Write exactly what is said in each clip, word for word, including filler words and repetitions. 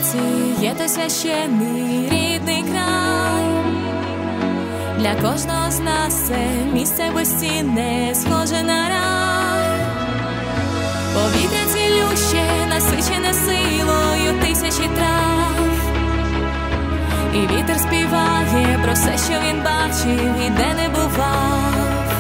серці є той священний рідний край. Для кожного з нас це місце безцінне, схоже на рай. Повітря цілюще, насичене силою тисячі трав. І вітер співає про все, що він бачив і де не бував.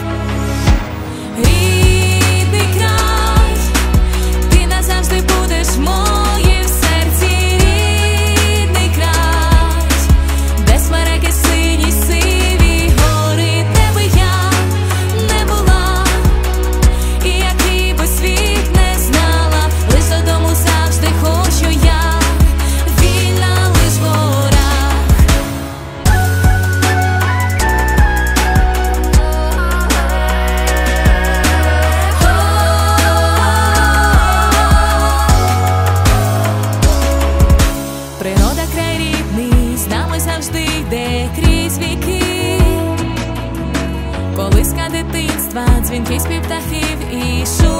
Рідний край, ти назавжди будеш моїм в серці. Рідний край, де смереки сині, сиві гори, де би я не була, і який би світ не знала, лиш додому завжди хочу я, вільна лиш в горах. Природа край рідний, з нами завжди йде крізь віки. Колиска дитинства, дзвінкий спів птахів і шум